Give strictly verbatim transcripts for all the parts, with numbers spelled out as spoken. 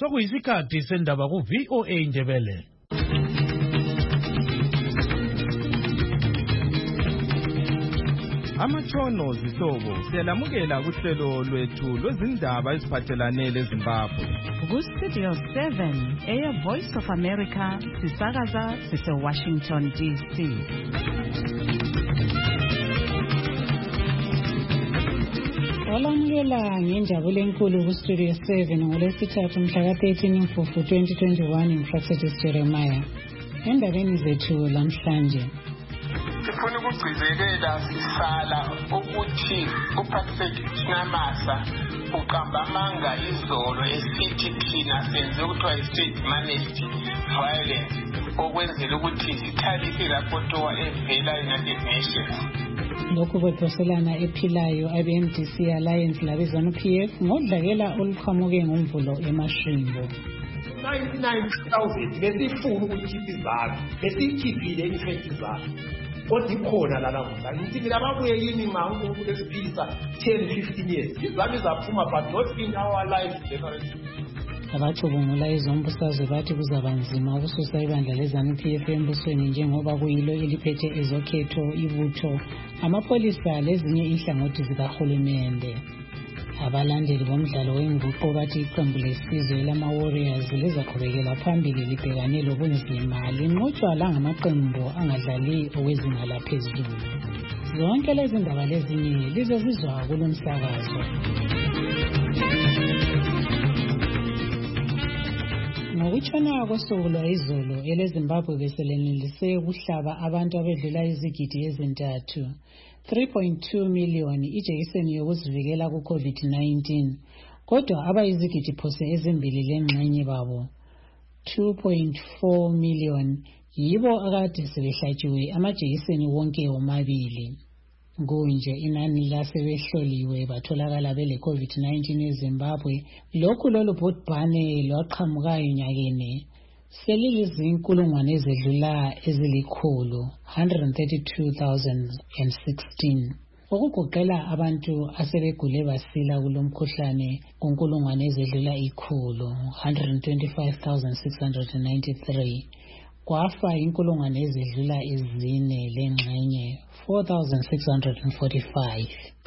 Sokuyisikhathi sendaba ku V O A Ndebele. Amatshono zihlobo siyalamukela kuhlelo lwethu lwezindaba eziphathelane leZimbabwe. Ku Studio seven, Air Voice of America, sisakaza sise Washington D C. Olamukela ngenjabulo enkulu ku Studio seven ngolwesithathu mhla ka thirteen Mfumfu twenty twenty-one uMphrofethi Jeremiah. Endabeni zethu lamhlanje sifuna ukugcizelela sisala ukuthi uPatrick Namasa uqamba amanga izolo esithi thina senze ukuthiwa i-state managed violence okwenzela ukuthi sithalise irapporto evela United Nations. Lokhu kwephoselana ephilayo abe-M D C Alliance labezanu P F ngodlakela oluqhamuke ngomvulo eMashimbo. ninety-nine thousand besifuna ukukhipha izalo besiyikhiphile imfethi zalo kodwa ikhona la namuhla ngithi mina babuye yini ma uNkulunkulu esiphilisa ten fifteen years izami zaphuma but not in our life generation. Abacubungula izombusazwe bathi kuzaba nzima ukususa ibandla lezanu P F embusweni njengoba kuyilo eliphethe ezokhetho, ibutho, amapolisa lezinye inhlangothi zikahulumende. Abalandeli bomdlalo wenguqu bathi iqembu lesizwe lama-Warriors lizaqhubekela phambili libhekane lobunzima linqotshwa langamaqembu angadlali okwezinga laphezulu. Zonke lezi ndaba lezinye lizozizwa kulo msakazo. Ngokutshona kosuku lwayizolo eleZimbabwe beselenelise ukuhlaba abantu abedlula izigidi ezintathu three point two million ijekiseni yokuzivikela ku COVID nineteen, kodwa abayizigidi phose ezimbili lengxenye babo two point four million yibo akade sebehlatshiwe amajekiseni wonke omabili. Kunje inani lasebehloliwe batholakala bele COVID nineteen eZimbabwe lokhu lolu bhubhane lwaqhamukayo nyakeni selilizinkulungwane ezedlula ezilikhulu one hundred thirty-two thousand sixteen. Okugoqela abantu asebegule basila kulomkhuhlane kunkulungwane ezedlula ikhulu one hundred twenty-five thousand six hundred ninety-three. Kwafa inkulungwane ezedlula ezine lengxenye four thousand six hundred forty-five.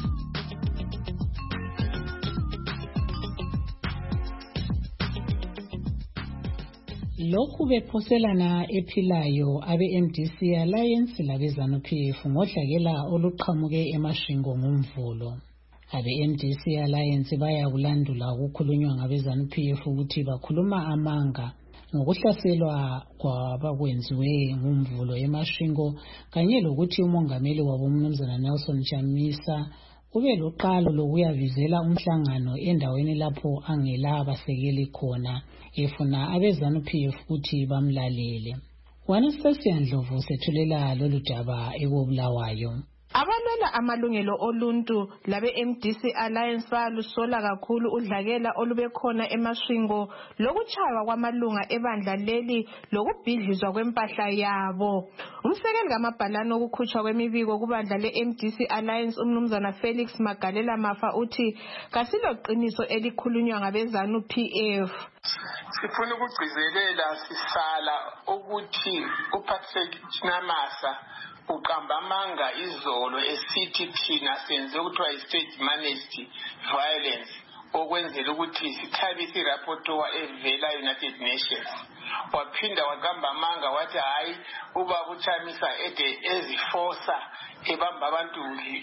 Lokhu bephoselana ephilayo abe-M D C Alliance labezanu P F ngodlakela oluqhamuke emashingo ngomvulo. Abe-M D C Alliance bayakulandula ukukhulunywa ngabezanu P F ukuthi bakhuluma amanga ngokuhlaselwa kwabakwenziwe ngomvulo emashingo kanye lokuthi umongameli wabo uMnumzana Nelson Chamisa ube loqalo lokuyavizela umhlangano endaweni lapho angela abasekeli khona efuna abezanu P F ukuthi bamlalele. Wanastasia Ndlovu sethulela lolu daba ekobulawayo. Abalwela amalungelo oluntu labe-M D C Alliance balusola kakhulu udlakela olubekhona emashingo lokuchaywa kwamalunga ebandla leli lokubhidlizwa kwempahla yabo. Umsekeli kamabhalane okukhutshwa kwemibiko kubandla le-M D C Alliance uMnumzana Felix Magalela Mafa uthi kasiloqiniso elikhulunywa ngabezanu P F. Sifuna ukugcizelela sisala ukuthi uPatrick Namasa uqamba amanga izolo esithi thina senze ukuthiwa i-state managed violence okwenzela ukuthi sithabise irapporto evela United Nations. Waphinda waqamba amanga wathi hayi ubaba uChamisa ede ezifosa ebamba abantu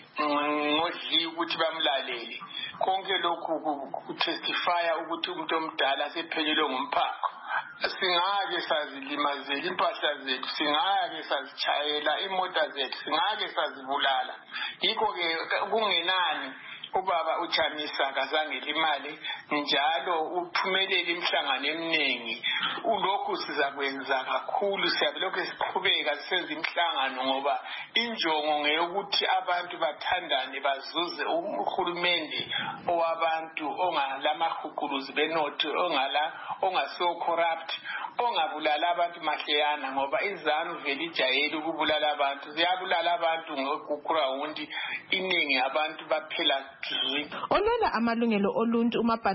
ngodli ukuthi bamlalele. Konke lokhu kutestifya ukuthi umuntu omdala sephelelwe ngumphako. Singake sazilimazela impahla zethu, singake sazichayela imota zethu, singake sazibulala. Yikho ke kungenani ubaba uChamisa kazange limali njalo uphumelele imhlangano eminingi. Ulokhu sizakwenza kakhulu, siyabelokhu siqhubeka senza imhlangano ngoba injongo ngeyokuthi abantu bathandane bazuze uhulumende owabantu ongalamahuquluzi benotho ongala ongaso corrupt ongabulala abantu mahleyana ngoba izanu vele ijayele ukubulala abantu, ziyabulala abantu ngokukhura undi iningi abantu baphela. Olwela amalungelo oluntu uMabhalane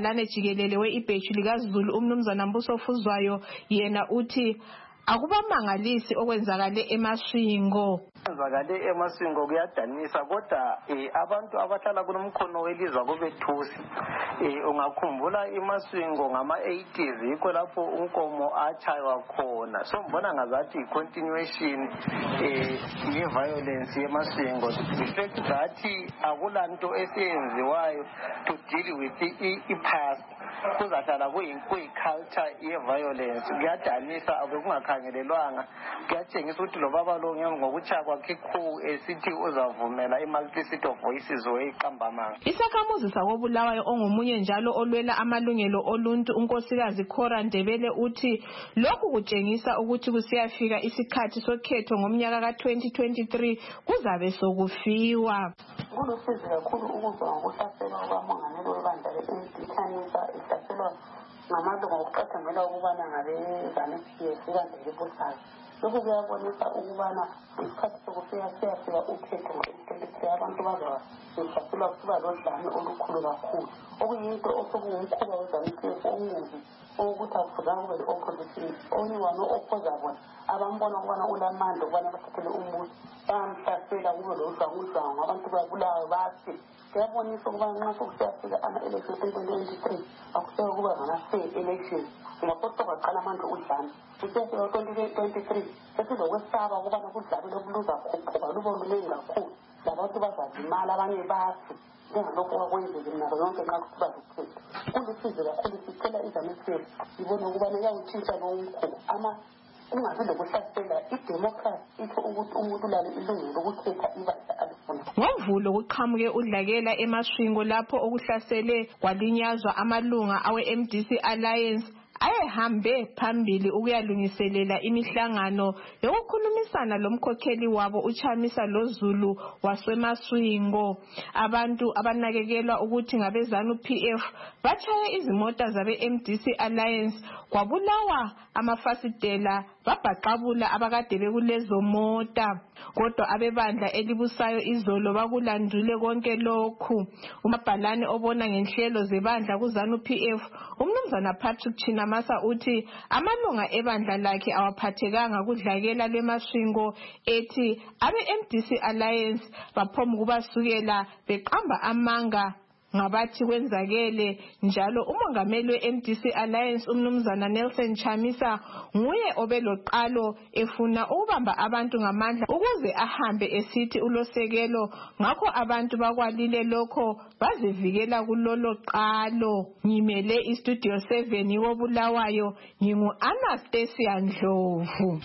umbhalane jikelele we-ibheju likaZulu umnumzana Mbuso Fuzwayo yena uthi akubamangalisi okwenzakale eMasvingo. Kwenzakale eMasvingo kuyadanisa kodwa eh, abantu abahlala kunomkhono welizwa kubethusi. Eh, ungakhumbula eMasvingo ngama eighties yikho lapho unkomo achaywa khona. So mbona ngazathi continuation eh ye violence eMasvingo. The fact that akulanto esiyenziwayo to deal with the past kuzahlala kuyiculture ye violence. Kuyadanisa akungakhangelelwanga. Kuyatshengisa ukuthi lo baba lo ngokuchaya kwakhe khu esithi uzavumela i-multiplicity of voices weyiqambamanga. Isakhamuzi sakobulawayo ongomunye njalo olwela amalungelo oluntu unkosikazi Cora Ndebele uthi lokhu kutshengisa ukuthi kusiyafika isikhathi sokhetho ngomnyaka ka twenty twenty-three kuzabe sokufiwa. Kulusizi kakhulu ukuzwa ngokuhlaselwa kukamongameli webandla le-Inthanisa ihlaselwa ngamalunga okuqathamela ukubana ngabe-ZANU-P F kade libusayo. Lokhu kuyabonisa ukubana isikhathi sokufika siyafika ukhetho ngo-twenty-three abantu bazaba behlaselwa kuba lodlame olukhulu kakhulu okuyinto osokungumkhuba we-ZANU-P F omubi ukuthi akufuzanga kube le-opposition onyuwane o-opposa bona abambona ukubana ulamandla ukubana bathathele umbuso bayamhlasela kube lodlangudlwangu abantu babulawe bathi kuyabonisa ukubana nxa sokusiyafika ama-election twenty twenty-three akuseke kuba ngama-fair elections ngaphosa kwaqala amandla udlame kusiyafika twenty twenty-three sesilokwesaba ukubana kudlabe lokuluza khuphuka lube lunengi kakhulu labantu bazazimala abanye bathi njengalokho kwakwenzeke nabo yonke nxa kusiba lokhetho. Kulusizi kakhulu sicela i-ZANU-P F ibone ukubana iyawutshintsha lowo mkhuba ama kungabi lokuhlasela idemocracy itho ukuthi umuntu ulalo ilungelo lokukhetha ibandla alifuna. NgoMvulo kuqhamuke udlakela eMasvingo lapho okuhlasele kwalinyazwa amalunga awe-M D C Alliance ayehambe phambili ukuyalungiselela imihlangano yokukhulumisana lomkhokheli wabo uChamisa loZulu waseMasvingo. Abantu abanakekelwa ukuthi ngabe ZANU-P F bachaye izimota zabe-M D C Alliance kwabulawa amafasitela babhaqabula abakade bekulezo mota. Kodwa abebandla elibusayo izolo bakulandule konke lokhu. Umabhalane obona ngenhlelo zebandla kuZANU-P F umnumzana Patrick Chinamasa uthi amalunga ebandla lakhe awaphathekanga kudlakela lweMasvingo ethi abe-M D C Alliance baphomu kubasukela beqamba amanga ngabathi kwenzakele njalo umongameli we-M D C Alliance umnumzana Nelson Chamisa nguye obeloqalo efuna ukubamba abantu ngamandla ukuze ahambe esithi ulosekelo ngakho abantu bakwalile lokho bazivikela kulolo qalo. Ngimele istudio seven yobulawayo ngingu Anastasia Ndlovu.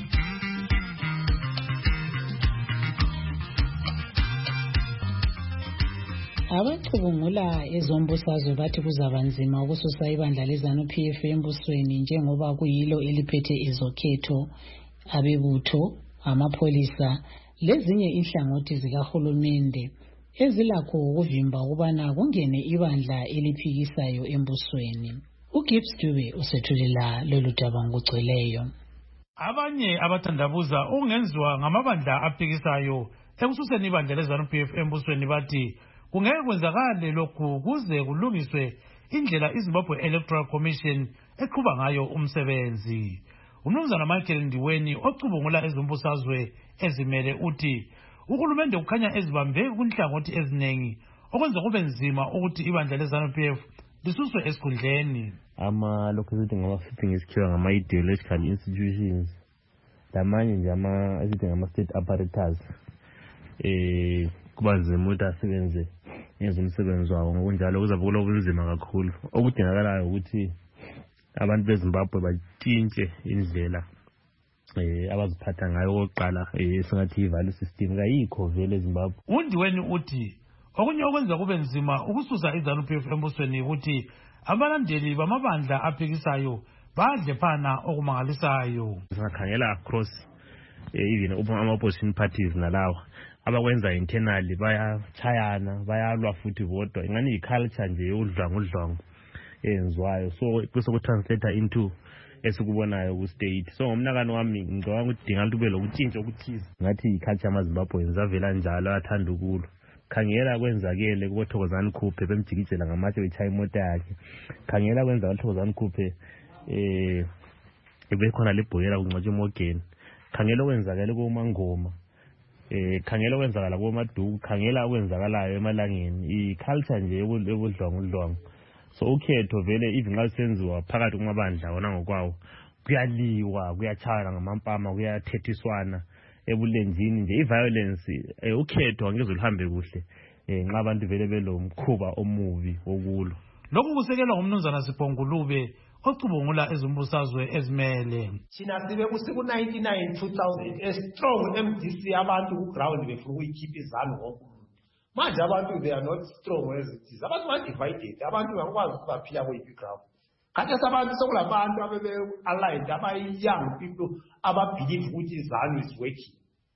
Abacubungula ezombusazwe bathi kuzaba nzima ukususa ibandla leZANU-P F embusweni njengoba kuyilo eliphethe ezokhetho, abebutho, amapholisa lezinye inhlangothi zikahulumende ezilakho ukuvimba ukubana kungene ibandla eliphikisayo embusweni. uGibbs Dube usethulela lolu daba ngokugcweleyo. Abanye abathandabuza ungenziwa ngamabandla aphikisayo ekususeni ibandla leZANU-P F embusweni bathi kungeke kwenzakale lokhu kuze kulungiswe indlela iZimbabwe Electoral Commission eqhuba ngayo umsebenzi. Umnumzana Michael Ndiweni ocubungula ezombusazwe ezimele uthi uhulumende kukhanya ezibambe kunhlangothi eziningi okwenza kube nzima ukuthi ibandla leZANU-P F lisuswe esikhundleni. Ama lokhu ngama fitting isikhiwa ngama ideological institutions lamanye nje ama esithi ngama state apparatus eh kuba nzima ukuthi asebenze ngezomsebenzi wawo ngokunjalo kuzabe kulobunzima kakhulu. Okudingakalayo ukuthi abantu beZimbabwe batshintshe indlela eh abaziphatha ngayo oqala esingathi i-value system kayikho vele eZimbabwe. Undiweni uthi okunye okwenza kube nzima ukususa iZANU-P F embusweni ukuthi abalandeli bamabandla aphikisayo badle phana okumangalisayo. Singakhangela across even ama-opposition parties nalawa abakwenza internally bayachayana bayalwa futhi bodwa ingani iculture nje yodlwangu udlwangu enziwayo, so kusokutranslate into esikubonayo ku state. So ngomnakano wami ngicabanga ukuthi dinga kube lokutshintsha okuthize ngathi iculture amaZimbabwe zavela njalo athanda ukulo khangela kwenzakele kuBothokozani Khuphe bemjikijela ngamatshe bechaya imota yakhe, khangela kwenza kwaBothokozani Khuphe eh bekhona lebhoyela kuncwatshwe emogeni, khangela kwenzakele kuMangoma, eh khangela kwenzakala kuMaduku, khangela kwenzakalayo emalangeni, iculture nje ebudlwangu udlwangu. So ukhetho vele even xa senziwa phakathi kumabandla wona ngokwawo kuyaliwa, kuyachayana ngamampama, kuyathethiswana ebulenjini nje, iviolence eh ukhetho angeze lihambe kuhle eh nxa abantu vele belomkhuba omubi wokulo. Lokhu kusekelwa ngumnumzana Sibhongulube ocubungula ezimbusazwe ezimele. Thina sibe kusiku ninety-nine two thousand a strong M D C abantu ku ground befuna ukuyikhipha izanu wonke umuntu. Manje abantu they are not strong as it is. Abantu ba divided, abantu bakwazi ukubaphila kuyiphi ground. Kade sabantu sokulabantu abebe aligned, abayi young people ababelieve ukuthi izanu is working.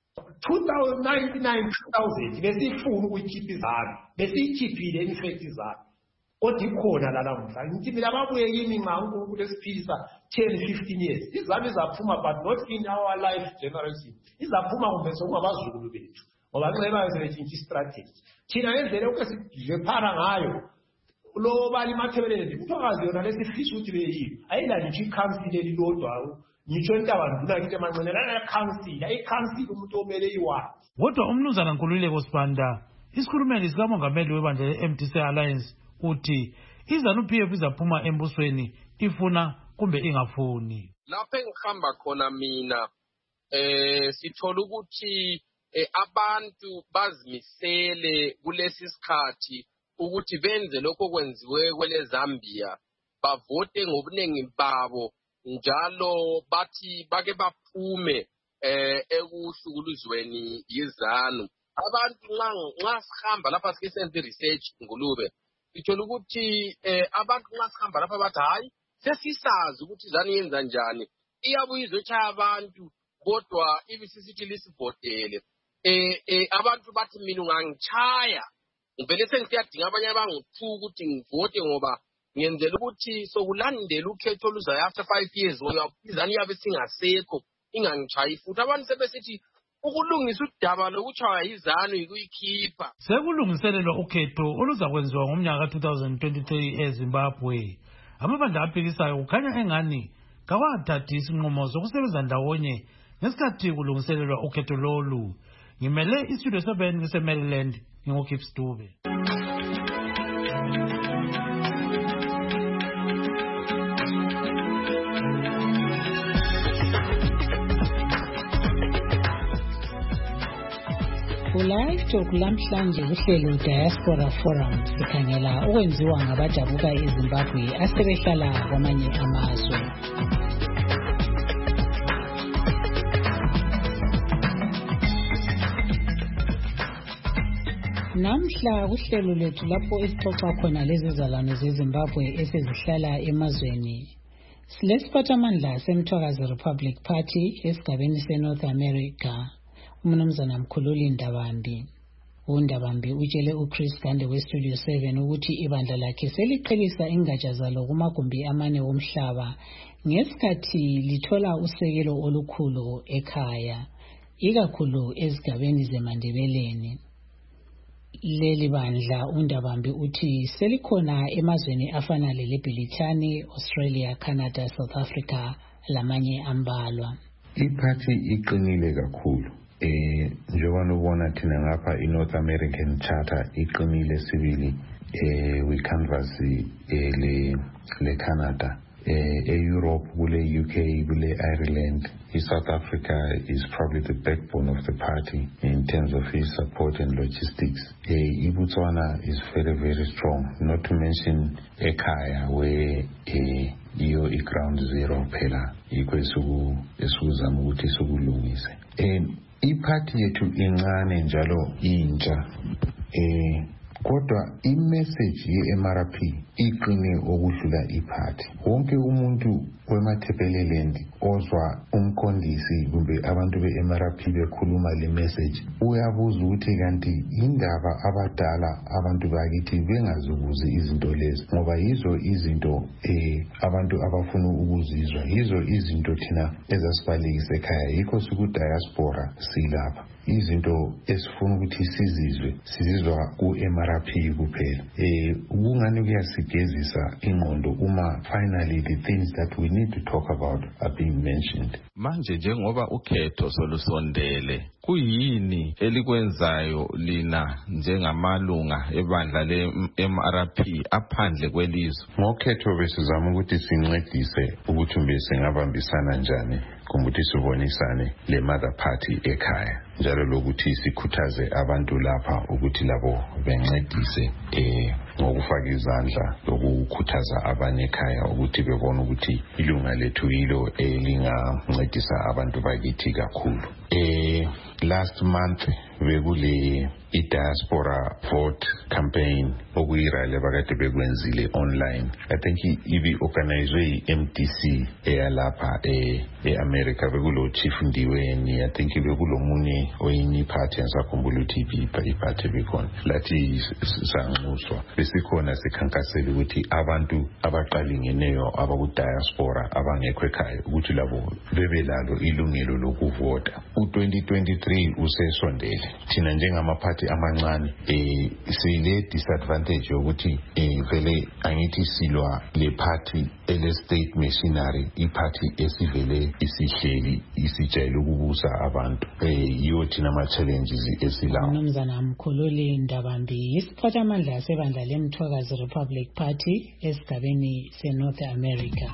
ninety-nine two thousand besifuna ukuyikhipha izanu, besiyikhiphile in fact izanu. Kodwa ikhona la namuhla ngithi mina babuye yini nxa uNkulunkulu esiphisa ten fifteen years izami zaphuma but not in our life generation, izaphuma kumbe sokungabazukulu bethu ngoba nxeba sebetshintsha strategy. Thina ngendlela ukesiphara ngayo lo bali mathebelele uthokazi yona lesifisa ukuthi beyini ayila nje council elilodwa ngisho intabanduna kithi emanqenela la council ayi council umuntu omele iwa. Kodwa umnumzana Nkululeko Sibanda isikhulumeli sikamongameli webandla le-M D C Alliance uthi izanu P F izaphuma embusweni ifuna kumbe ingafuni. Lapho engihamba khona mina eh sithola ukuthi abantu bazimisele kulesi sikhathi ukuthi benze lokho kwenziwe kwele Zambia, bavote ngobuningi babo njalo bathi bake baphume eh ekuhlukuluzweni yizanu. Abantu nxa nxa sihamba lapha sike senze research Ngulube ithola ukuthi eh abantu nxa sihamba lapha bathi hayi sesisazi ukuthi izanu yenza njani, iyabuye izochaya abantu kodwa ibisisithi lisivotele. Eh eh abantu bathi mina ungangichaya ngivele sengiyadinga abanye abangithuka ukuthi ngivote ngoba ngiyenzela ukuthi sokulandela ukhetho oluzayo after five years ngoba izanu yabe singasekho ingangichayi futhi. Abantu sebesithi ukulungisa udaba lokuchaya izanu ikuyikhipha. Sekulungiselelwa ukhetho oluzakwenziwa ngomnyaka two thousand twenty-three eZimbabwe. Amabandla aphikisayo kukhanya engani kawathathi isinqumo sokusebenza ndawonye ngesikhathi kulungiselelwa ukhetho lolu. Ngimele istudio seven ngise-Maryland nginguKips Dube. Live Talk lamhlanje uhlelo Diaspora Forum sikhangela okwenziwa ngabadabuka eZimbabwe asebehlala kwamanye amazwe. Namhla uhlelo lethu lapho esixoxa khona lezi zalwane zeZimbabwe esezihlala emazweni. Silesiphathamandla seMthwakazi Republic Party esigabeni seNorth America. Umnumzana Mkhululi Ndabambi. uNdabambi utshele uChris Gande weStudio seven ukuthi ibandla lakhe seliqhelisa ingatsha zalo kumagumbi amane womhlaba ngesikhathi lithola usekelo olukhulu ekhaya, ikakhulu ezigabeni zeMandebeleni. Leli bandla uNdabambi uthi selikhona emazweni afana leLibhilithani, Australia, Canada, South Africa lamanye ambalwa. Iphathi iqinile kakhulu. Eh njengoba ubona thina ngapha iNorth American Charter iqinile sibili eh we canvas eh le le Canada eh eEurope kule U K kule Ireland. South Africa is probably the backbone of the party in terms of his support and logistics. Eh iBotswana is very very strong, not to mention ekhaya where eh iyo iground zero phela ikwesuku esuzama ukuthi sokulungise. Eh iphathi yethu incane njalo intsha eh kodwa imessage ye-M R P iqine okudlula iphathi. Wonke umuntu weMathebeleland ozwa umkondisi kumbe abantu be-M R P bekhuluma le message uyabuza ukuthi kanti indaba abadala abantu bakithi bengazukuzi izinto lezi ngoba yizo izinto eh abantu abafuna ukuzizwa, yizo izinto thina ezasibalekisa ekhaya, yikho siku diaspora silapha. izinto esifuna ukuthi sizizwe sizizwa ku-M R P kuphela. Eh ukungani kuyasigezisa ingqondo uma finally the things that we need to talk about are being mentioned. Manje njengoba ukhetho solusondele, kuyini elikwenzayo lina njengamalunga ebandla le-M R P aphandle kwelizwe? Ngokhetho besizama ukuthi sincedise ukuthi mbe singabambisana njani kumbuthi sibonisane le mother party ekhaya, njalo lokuthi sikhuthaze abantu lapha ukuthi labo bencedise eh ngokufaka izandla lokukhuthaza abanye ekhaya ukuthi bebone ukuthi ilunga lethu yilo elingancedisa abantu bakithi kakhulu. Eh last month bekule i-diaspora vote campaign okuyirally bakade bekwenzile online. I think ibi organizwe i-M D C eyalapha e-America, bekulo Chief Ndiweni, I think bekulo munye oyinye party ansakhumbula ukuthi i-party bekhona lathi sanxuswa besikhona sikhankasela ukuthi abantu abaqalingeneyo abaku-diaspora abangekho ekhaya ukuthi labo bebelalo ilungelo lokuvota. U-twenty twenty-three usesondele, thina njengamaphathi amancane eh sile disadvantage yokuthi eh vele angithi silwa le party ele state machinery, iparty esivele isihleli isijayele ukubusa abantu eh yiyo thina ama challenges esilawo. Mnumzana Mkhululi Ndabambi, isiphatha amandla yasebandla leMthwakazi Republic Party esigabeni se-North America.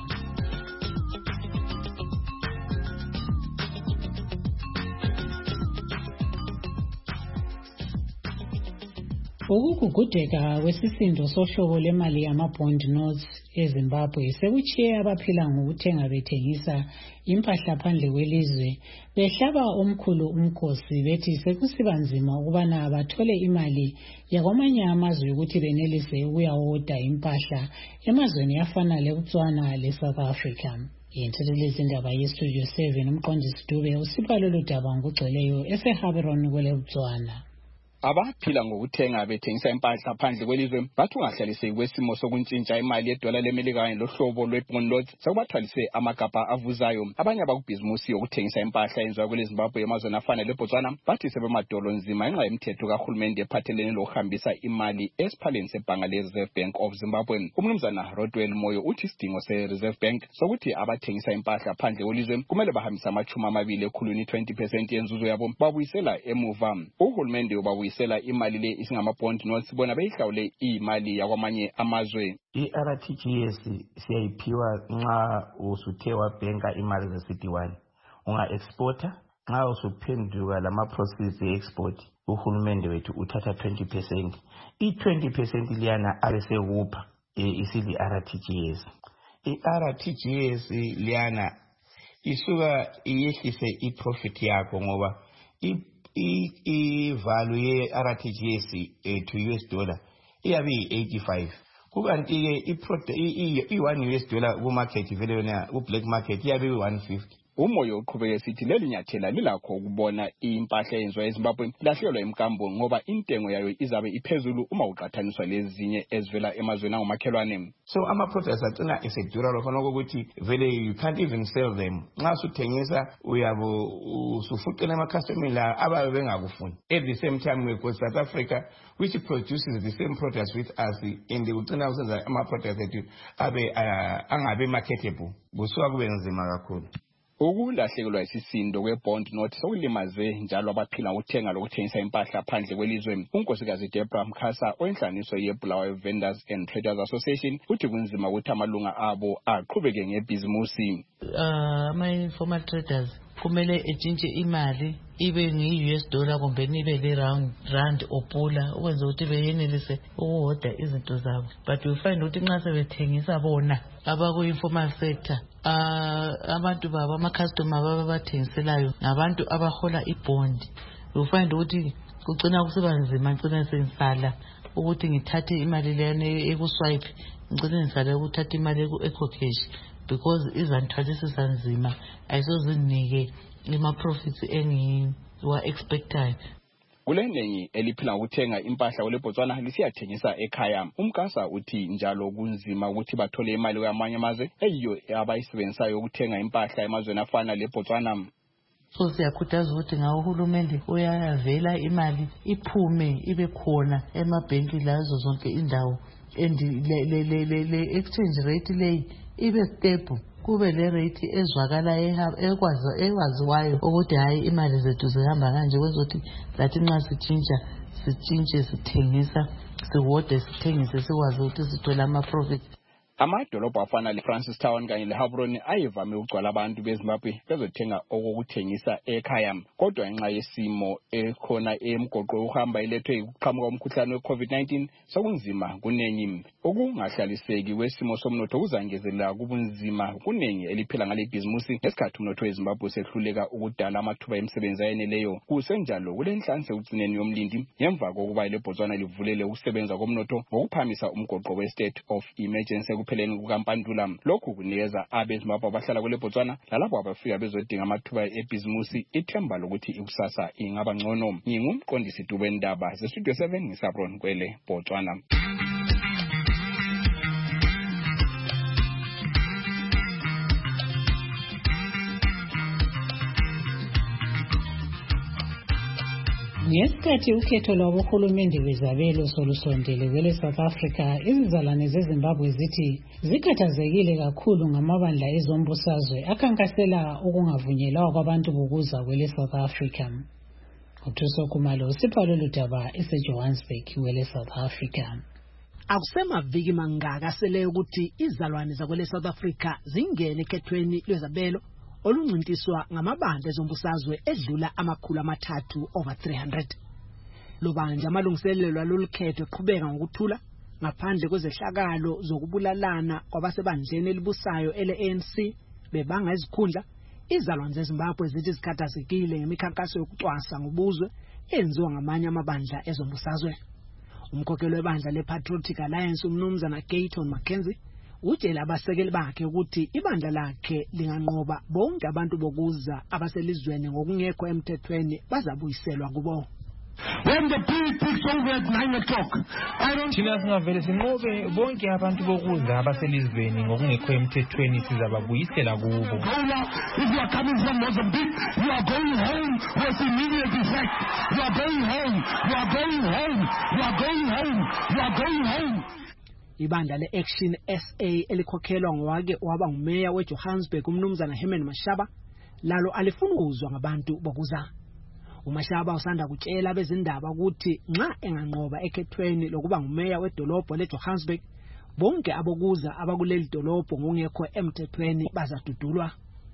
Ukugugudeka kwesisindo sohlobo lemali yama-bond notes eZimbabwe sekuchiye abaphila ngokuthenga bethengisa impahla phandle kwelizwe behlaba omkhulu umkhosi bethi sekusiba nzima ukubana bathole imali yakwamanye amazwe ukuthi benelise ukuyawoda impahla emazweni afana leBotswana leSouth Africa. Yintethelezi indaba yestudio seven umqondisi Dube usipha lolu daba ngokugcweleyo eseHaberon kweleBotswana. Abaphila ngokuthenga bethengisa impahla phandle kwelizwe bathi ungahlaliseki kwesimo sokuntshintsha imali yedola lemelika kanye lohlobo lwe-bond notes sekubathwalise amagabha avuzayo. Abanye abakubhizimusi yokuthengiswa impahla yenziwa kweleZimbabwe emazweni afana leBotswana bathi sebemadolo nzima ngenxa yemithetho kahulumende ephathelene lokuhambisa imali esiphaleni sebhanga le-Reserve Bank of Zimbabwe. Umnumzana Rodwell Moyo uthi isidingo se-Reserve Bank sokuthi abathengisa impahla phandle kwelizwe kumele bahambise amachumi amabili ekhulwini twenty percent yenzuzo yabo babuyisela emuva. Uhulumende ubabuyisela sela imali le isingama-bond notes bona beyihlawule imali yakwamanye amazwe. I-R T G S siyayiphiwa nxa usuthe wabhenka imali ze-C D one, unga-exporta nxa usuphenduka lama-process e-export uhulumende wethu uthatha twenty percent. I-twenty percent liyana abesekupha isili-R T G S. I-R T G S liyana isuka iyehlise i-profit yakho ngoba i-value ye-R T G S eh, to U S dollar iyabe yi-eighty-five. Kukanti ke i-one U S dollar ku-market vele yona ku-black market iyabe yi-one fifty. Umoyo uqhubeke sithi leli nyathela lilakho ukubona impahla yenziwa eZimbabwe lahlelwa imkambo ngoba intengo yayo izabe iphezulu uma uqathaniswa lezinye ezivela emazweni angomakhelwane. So ama-products agcina esedura lokho ukuthi vele you can't even sell them. Nxa suthengisa uyabo usufuqela ama-customer la ababe bengakufuni. At the same time we go South Africa which produces the same products with us and ugcina usenza ama-products ethu abe angabe marketable. Kusuka kube nzima kakhulu. Ukulahlekelwa isisindo kwe-bond note sokulimaze njalo abaphila ngokuthenga lokuthengisa impahla phandle kwelizwe. Unkosikazi Deborah Mkhasa oyenhlanganiso ye-Bulawayo Vendors and Traders Association uthi kunzima ukuthi amalunga abo aqhubeke ngebhizimusi. Ama-informal traders kumele etshintshe imali ibe ngi-U S dollar kumbe nibe le-rand opula ukwenza ukuthi beyenelise ukuhoda izinto zabo. But you find ukuthi nxa sebethengisa bona abaku-informal sector abantu babo ama-customer baba bathengiselayo ngabantu abahola ibond. You find ukuthi kugcina kusiba nzima, ngicina sengisala ukuthi ngithathe imali lena ekuswipe, ngicina ngisala ukuthatha imali eco-cash because izanithwalisisa nzima ayisozinike ima-profits engiwa-expectayo. Kuleningi eliphila ngokuthenga impahla kweleBotswana lisiyathengisa ekhaya. Umkasa uthi njalo kunzima ukuthi bathole imali kwamanye amazwe eyiyo abayisebenzisayo ukuthenga impahla emazweni afana leBotswana. So siyakhuthaza ukuthi ngawo uhulumende uyavela imali iphume ibe khona emabhenki lazo zonke indawo and le le le le exchange rate le ibe stable, kube le rate ezwakala ekwazi ekwaziwayo ukuthi hayi imali zethu zihamba kanje kwezothi lathi nxa sitshintsha sitshintshe sithengisa siwode sithengise sikwazi ukuthi sithola ama profit. Amadolobho afana leFrancistown kanye leHeilbron ayevame ukugcwala abantu beZimbabwe bezothenga okokuthengisa ekhaya, kodwa ngenxa yesimo ekhona emgoqo uhamba ilethwe ukuqhamuka komkhuhlane weCovid nineteen sokunzima kunengi. Okungahlaliseki wesimo somnotho kuzangezelela kubunzima kunengi eliphila ngale bhizimusi ngesikhathi umnotho weZimbabwe sehluleka ukudala amathuba emisebenzi ayeneleyo. Kusenjalo kulenhlanhla ekugcineni yomlindi ngemva kokuba leBotswana livulele ukusebenza komnotho ngokuphamisa umgoqo we-state of emergency kupheleni kukaMpandula. Lokhu kunikeza abeZimbabwe abahlala kule Botswana lalabo abafika bezodinga amathuba ebhizimusi ithemba lokuthi ikusasa ingaba ngcono. Ngingumqondisi Dube Ndaba ze-Studio seven ngiSabron Kwele, Botswana. Ngesikhathi ukhetho lwabohulumende bezabelo solusondele kwele South Africa, izizalwane zeZimbabwe zithi zikhathazekile kakhulu ngamabandla ezombusazwe akhankasela ukungavunyelwa kwabantu bokuza kwele South Africa. Uthuso Khumalo usipha lolu daba eseJohannesburg kwele South Africa. Akusemaviki mangaka sele ukuthi izizalwane zakwele South Africa zingene ekhethweni lwezabelo oluncintiswa ngamabandla ezombusazwe edlula amakhulu amathathu over three hundred. Lobanja amalungiselelo alolukhetho eqhubeka ngokuthula ngaphandle kwezehlakalo zokubulalana kwabasebandleni elibusayo ele A N C bebanga izikhundla. Izizalwane zeZimbabwe zithi zikhathazekile ngemikhankaso yokucwasa ngobuzwe enziwa ngamanye amabandla ezombusazwe. Umkhokheli webandla lePatriotic Alliance umnumzana Gayton Mackenzie utshela abasekeli bakhe ukuthi ibandla lakhe linganqoba bonke abantu bokuza abaselizweni ngokungekho emthethweni bazabuyiselwa kubo. When the bill picks over at nine o'clock, I don't thina singavele sinqobe bonke abantu bokuza abaselizweni ngokungekho emthethweni sizababuyisela kubo. If you are coming from Mozambique, you are going home with immediate effect. You are going home. You are going home. You are going home. You are going home. Ibandla le-Action S A elikhokhelwa ngowake waba ngumeya weJohannesburg umnumzana Herman Mashaba lalo alifuna ukuzwa ngabantu bokuza. UMashaba usanda kutshela bezindaba ukuthi nxa enganqoba ekhethweni lokuba ngumeya wedolobho leJohannesburg bonke abokuza abakuleli dolobho ngokungekho emthethweni bazadudulwa.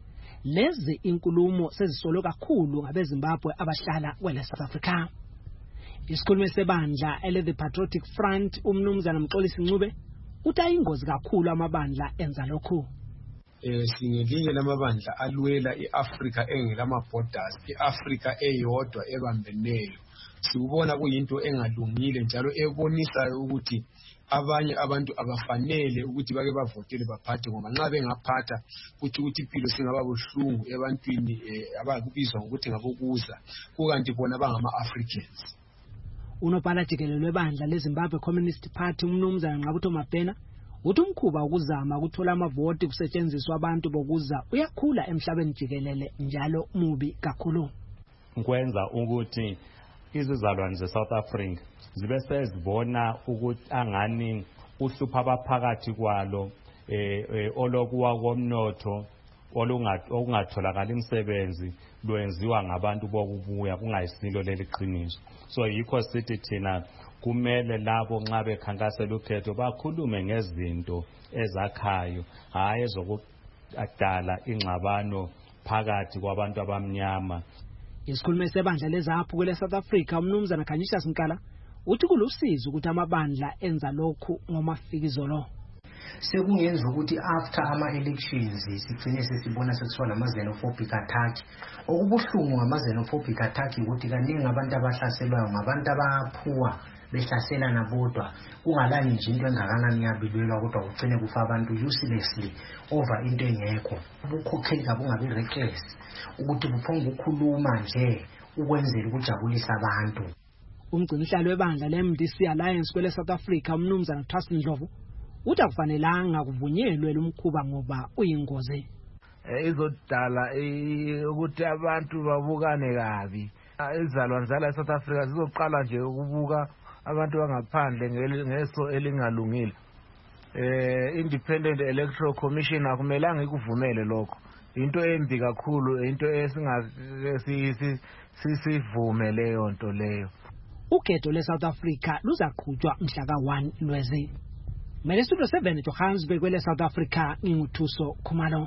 Lezi inkulumo sezisolo kakhulu ngabeZimbabwe abahlala kwele South Africa. Isikhulumi sebandla ele The Patriotic Front umnumzana Mxolisi Ncube uthi ayingozi kakhulu amabandla enza lokhu. Eh singelinye lamabandla alwela iAfrica engelama borders, iAfrica eyodwa ebambeneyo. Sikubona kuyinto engalungile njalo ebonisa ukuthi abanye abantu abafanele ukuthi bake bavotele baphathe ngoba nxa bengaphatha kuthi ukuthi impilo singaba buhlungu ebantwini abakubizwa ngokuthi ngabokuza kukanti bona bangama Africans. Unobhala jikelele webandla leZimbabwe Communist Party umnumzana Nqabutho Mabhena uthi umkhuba ukuzama ukuthola amavoti kusetshenziswa abantu bokuza uyakhula emhlabeni jikelele njalo mubi kakhulu. Nkwenza ukuthi izizalwane zeSouth Africa zibe sezibona ukuthi angani uhlupha abaphakathi kwalo eh olokuwa komnotho olungatholakala imisebenzi lwenziwa ngabantu bokubuya kungayisilo leliqiniso. So yikho sithi thina kumele labo nxa bekhankasela ukhetho bakhulume ngezinto ezakhayo hayi ezokudala ingxabano phakathi kwabantu abamnyama. Isikhulumi sebandla lezaphu kwele South Africa umnumzana Khanyisha Sinkala uthi kulusizo ukuthi amabandla enza lokhu ngomafikizolo. Sekungenza ukuthi after ama elections sigcine sesibona sekusiba nama xenophobic attack. Okubuhlungu ngama xenophobic attack ukuthi kaningi abantu abahlaselwayo ngabantu abaphuwa behlasela nabodwa kungalani nje into engakanani yabilwelwa kodwa ugcine kufa abantu uselessly over into engekho. Ubukhokheli kabungabi reckless ukuthi buphonga ukukhuluma nje ukwenzela ukujabulisa abantu. Umgcinihlalo webandla le-M D C Alliance kwele South Africa umnumzana Trust Ndlovu uthi akufanelanga kuvunyelwe lumkhuba ngoba uyingozi. izodala ukuthi abantu babukane kabi. Izalwane zala South Africa zizoqala nje ukubuka abantu bangaphandle ngeso elingalungile. Eh Independent Electoral Commission akumelanga ikuvumele lokho. Into embi kakhulu, into esingasi sisivume leyo nto leyo. Ukhetho le-South Africa luzaqhutshwa mhla ka one Lwezi. Mele Studio seven Johannesburg kwele South Africa nginguthuso Khumalo.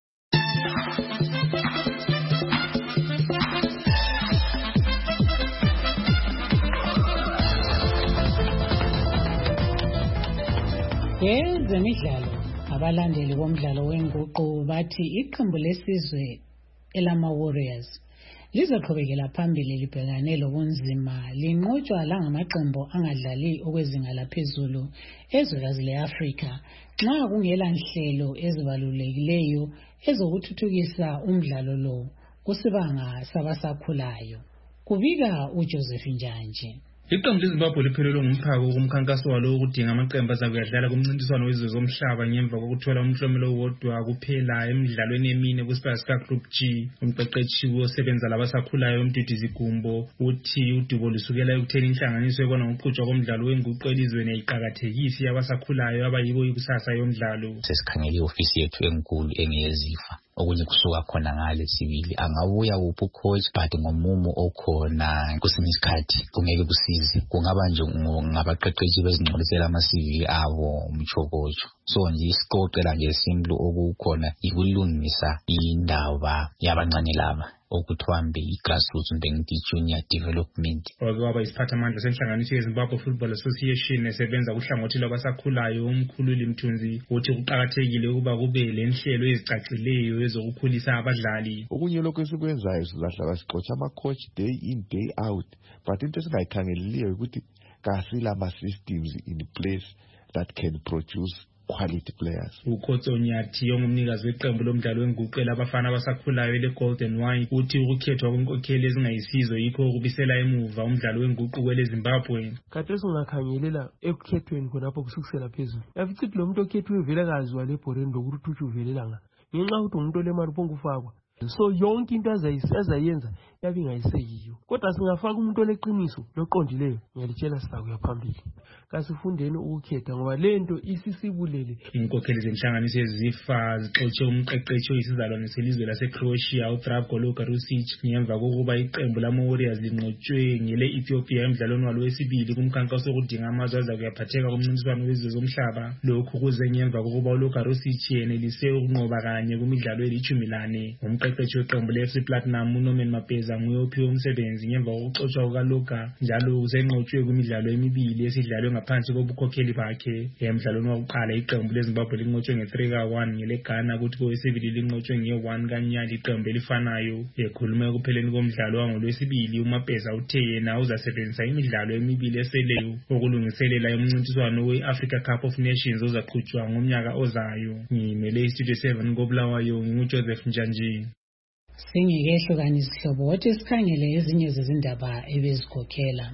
Ezemidlalo, abalandeli bomdlalo wenguqu bathi iqembu lesizwe elama Warriors lizoqhubekela phambili libhekane lobunzima linqotshwa la ngamaqembu angadlali okwezinga laphezulu ezwekazi le-Afrika nxa kungela nhlelo ezibalulekileyo ezokuthuthukisa umdlalo lo kusibanga sabasakhulayo. Kubika uJoseph Njanje. Iqembu leZimbabwe liphelelwe ngumphako kumkhankaso walo ukudinga amaqembu azakuyadlala kumncintiswano wezizwe zomhlaba ngemva kokuthola umhlomelo wodwa kuphela emidlalweni emine kuSpurs Group G. Umqeqeshi osebenza labasakhulayo uMduduzi Gumbo uthi udubo lusukela ekutheni inhlanganiso ebona ngokuqhutshwa komdlalo wenguqu elizweni ayiqakathekisi abasakhulayo abayibo ikusasa yomdlalo. Sesikhangele ofisi yethu enkulu engeyezifa okunye kusuka khona ngale sibili angabuya uphi ucoach but ngomumo okhona kusinye isikhathi kungeke kusize kungaba nje ngabaqeqeshi bezingcolisela ama-C V abo umchokocho. So nje isiqoqela nje simple okukhona ikulungisa indaba yabancane laba okuthiwa mbe i-grassroots mbe ngithi junior development. Okwaba isiphathamandla senhlanganiso yeZimbabwe Football Association esebenza kuhlangothi lwabasakhulayo umkhululi Mthunzi uthi kuqakathekile ukuba kube lenhlelo ezicacileyo ezokukhulisa abadlali. Okunye lokho esikwenzayo sizahlala sixotsha ama-coach day in day out, but into esingayikhangeleliyo ukuthi kasila ama-systems in place that can produce quality players. Ukhotso Nyathi ongumnikazi weqembu lomdlalo wenguqu labafana abasakhulayo le-Golden Wine uthi ukukhethwa kwenkokheli ezingayisizo yikho ukubisela emuva umdlalo wenguqu kwele Zimbabwe. Kade singakhangelela ekukhethweni khonapho kusukusela phezulu. Yafithi lo muntu okhethwe vele kaziwa lebhoreni lokuthi uthi uvelelanga. Ngenxa ukuthi umuntu olemali pongufakwa. So yonke into azayenza yabe ingayisekiyo. Kodwa singafaka umuntu oleqiniso loqondileyo ngiyalitshela sizakuya phambili. Kasifundeni ukukhetha ngoba lento isisibulele. Inkokheli zenhlanganiso ezifa zixotshe umqeqeshi oyisizalwane selizwe laseCroatia uDragko Logarusic ngemva kokuba iqembu lama-Warriors linqotshwe ngele Ethiopia emdlalweni walo wesibili kumkhankaso wokudinga amazwe azakuyaphatheka kumncintiswano wezizwe zomhlaba. Lokhu kuze ngemva kokuba uLogarusic yenelise ukunqoba kanye kumidlalo elithumi lane. Umqeqeshi weqembu le-F C Platinum uNorman Mapeza nguye ophiwe umsebenzi ngemva kokuxotshwa kukaLoga njalo usenqotshwe kwimidlalo emibili esidlalwe ngaphansi kobukhokheli bakhe. Emdlalweni wokuqala iqembu leZimbabwe linqotshwe nge-three ka one ngeleGhana kuthi kowesibili linqotshwe nge-one kaNyali iqembu elifanayo. Ekhuluma ekupheleni komdlalo wangolwesibili uMapeza uthe yena uzasebenzisa imidlalo emibili eseleyo ukulungiselela umncintiswano we-Africa Cup of Nations ozaqhutshwa ngomnyaka ozayo. Ngimele iStudio seven koBulawayo nginguJoseph Njanje. Singekehlukanisa isihlobo wathi sikhangele ezinye zezindaba ebezikhokhela.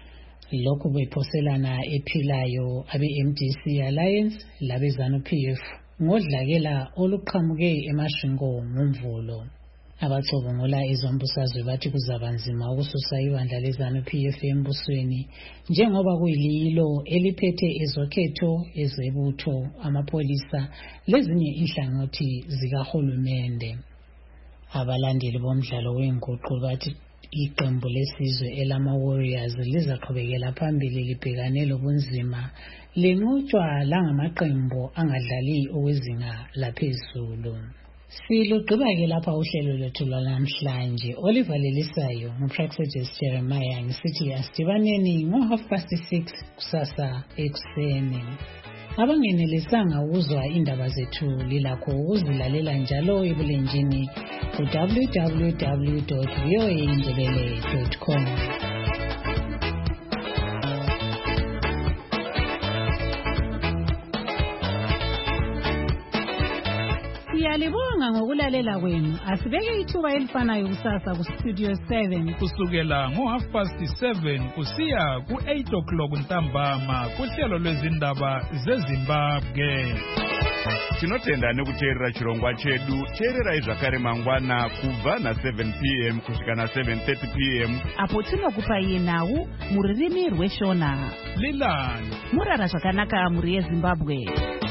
Lokhu bephoselana ephilayo abe-M D C Alliance labe-ZANU P F ngodlakela oluqhamuke emashingo ngomvulo. Abathobongola ezombusazwe bathi kuzaba nzima ukususa ibandla le-ZANU P F embusweni njengoba kuyililo eliphethe ezokhetho, ezebutho, amapholisa lezinye inhlangothi zikahulumende. Abalandeli bomdlalo wenguqu bathi iqembu lesizwe elama-Warriors lizaqhubekela phambili libhekane lobunzima linqotshwa langamaqembu angadlali okwezinga laphezulu. Silugqiba-ke lapha uhlelo lwethu lwanamhlanje. Oliver Lelisayo nguPraxedes Jeremiah ngisithi asidibaneni ngo-half past six kusasa ekuseni. Abangenelisanga ukuzwa indaba zethu lilakho ukuzilalela njalo ebulenjini ku w w w dot v o a indebele dot com. Siyalibonga ngokulalela kwenu. Asibeke ithuba elifanayo kusasa ku Studio seven kusukela ngo half past seven kusiya ku eight o'clock ntambama kuhlelo lwezindaba zeZimbabwe. tinotenda nekuteerera chirongwa chedu. Teererai zvakare mangwana kubva na-seven p m kusvika na-seven thirty p m apo tinokupai nhau mururimi rweshona. Lilan murara zvakanaka muri yeZimbabwe.